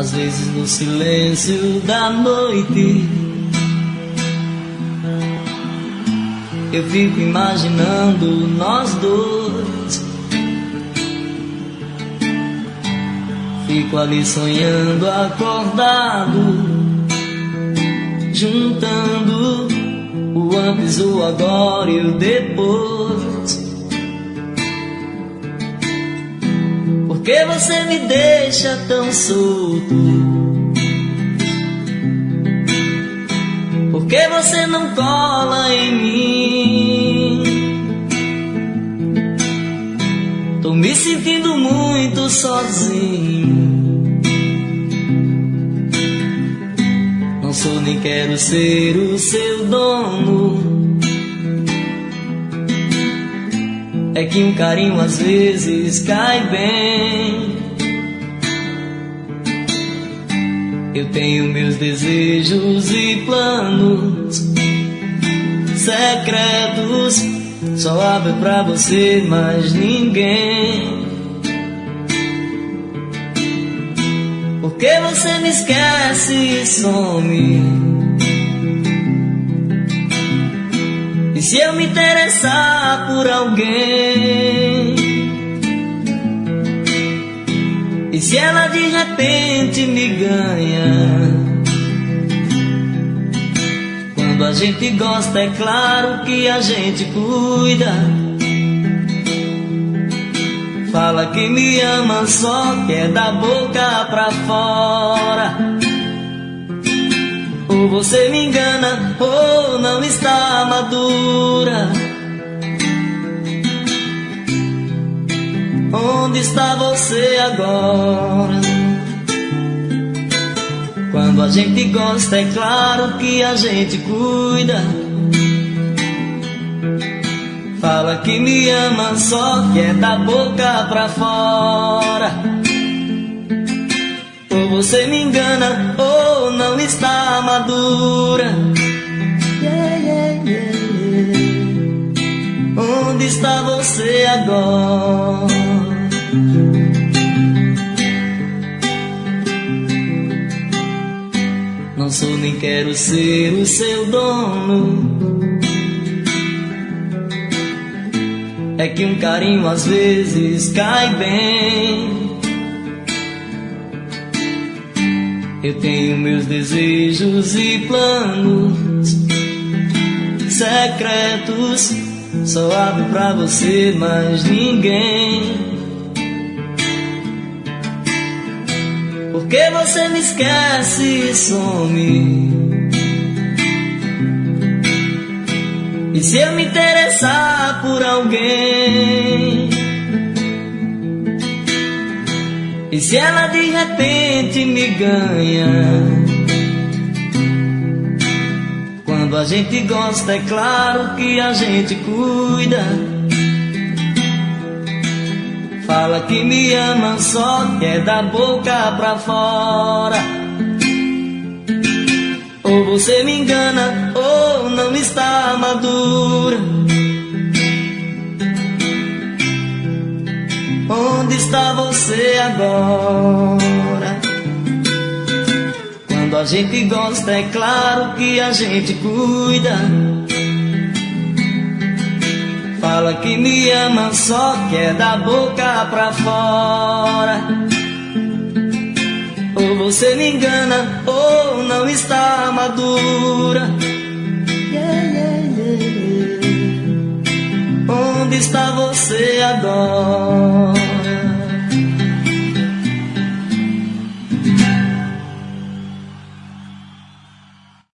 Às vezes no silêncio da noite eu fico imaginando nós dois. Fico ali sonhando acordado, juntando o antes, o agora e o depois. Por que você me deixa tão solto? Por que você não cola em mim? Tô me sentindo muito sozinho. Não sou nem quero ser o seu dono. É que um carinho às vezes cai bem. Eu tenho meus desejos e planos secretos, só abro pra você, mais ninguém. Por que você me esquece e some? E se eu me interessar por alguém? E se ela de repente me ganha? Quando a gente gosta é claro que a gente cuida. Fala que me ama, só quer da boca pra fora. Ou você me engana, ou não está madura. Onde está você agora? Quando a gente gosta é claro que a gente cuida. Fala que me ama, só quer da boca pra fora. Ou você me engana, ou não está madura. Yeah, yeah, yeah, yeah. Onde está você agora? Não sou nem quero ser o seu dono. É que um carinho às vezes cai bem. Eu tenho meus desejos e planos secretos, só abro pra você, mais ninguém. Por que você me esquece e some? E se eu me interessar por alguém? E se ela de repente me ganha? Quando a gente gosta é claro que a gente cuida. Fala que me ama, só quer da boca pra fora. Ou você me engana, ou não está madura. Onde está você agora? Quando a gente gosta é claro que a gente cuida. Fala que me ama, só quer da boca pra fora. Ou você me engana, ou não está madura. Yeah, yeah, yeah. Onde está você agora?